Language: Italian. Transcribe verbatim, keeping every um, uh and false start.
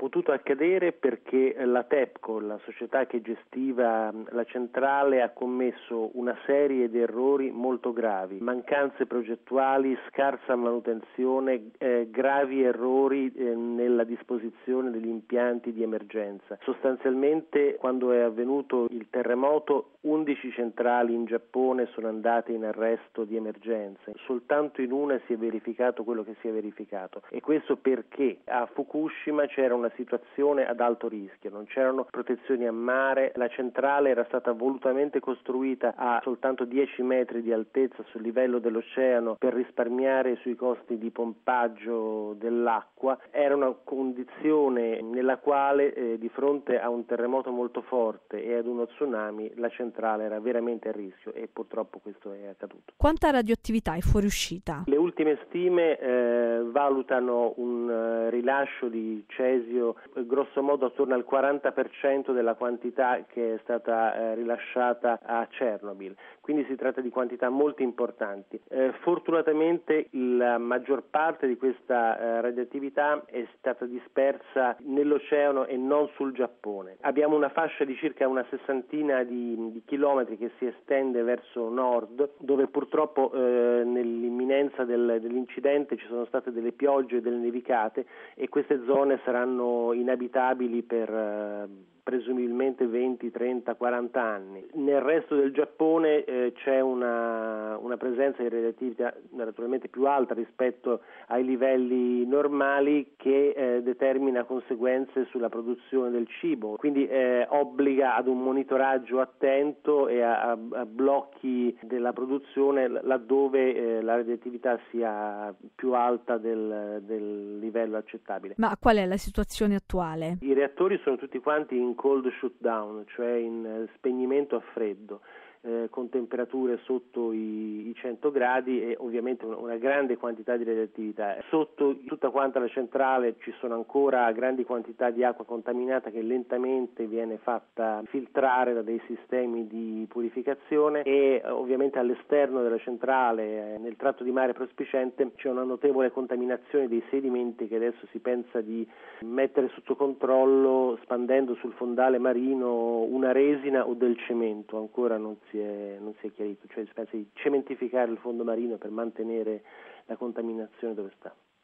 potuto accadere perché la TEPCO, la società che gestiva la centrale, ha commesso una serie di errori molto gravi, mancanze progettuali, scarsa manutenzione, eh, gravi errori eh, nella disposizione degli impianti di emergenza. Sostanzialmente, quando è avvenuto il terremoto, undici centrali in Giappone sono andate in arresto di emergenza. Soltanto in una si è verificato quello che si è verificato, e questo perché a Fukushima c'era una situazione ad alto rischio, non c'erano protezioni a mare, la centrale era stata volutamente costruita a soltanto dieci metri di altezza sul livello dell'oceano per risparmiare sui costi di pompaggio dell'acqua. Era una condizione nella quale eh, di fronte a un terremoto molto forte e ad uno tsunami la centrale era veramente a rischio, e purtroppo questo è accaduto. Quanta radioattività è fuoriuscita? Le ultime stime eh, valutano un uh, rilascio di cesio eh, grosso modo attorno al quaranta per cento della quantità che è stata eh, rilasciata a Chernobyl, quindi si tratta di quantità molto importanti. Eh, fortunatamente la maggior parte di questa eh, radioattività è stata dispersa nell'oceano e non sul Giappone. Abbiamo una fascia di circa una sessantina di, di chilometri che si estende verso nord, dove purtroppo eh, nell'imminenza del, dell'incidente ci sono state delle piogge e delle nevicate, e queste zone saranno inabitabili per eh, presumibilmente venti, trenta, quaranta anni. Nel resto del Giappone eh, c'è una, una presenza di radioattività naturalmente più alta rispetto ai livelli normali, che eh, determina conseguenze sulla produzione del cibo, quindi eh, obbliga ad un monitoraggio attento e a, a blocchi della produzione laddove eh, la radioattività sia più alta del, del livello accettabile. Ma qual è la situazione attuale? I reattori sono tutti quanti in cold shutdown, cioè in spegnimento a freddo, eh, con temperature sotto i, i cento gradi e ovviamente una, una grande quantità di radioattività. Sotto tutta quanta la centrale ci sono ancora grandi quantità di acqua contaminata che lentamente viene fatta filtrare da dei sistemi di purificazione, e ovviamente all'esterno della centrale, eh, nel tratto di mare prospiciente, c'è una notevole contaminazione dei sedimenti che adesso si pensa di mettere sotto controllo spandendo sul fondale marino una resina o del cemento. Ancora non si è, non si è chiarito, cioè si pensa di cementificare il fondo marino per mantenere la contaminazione dove sta.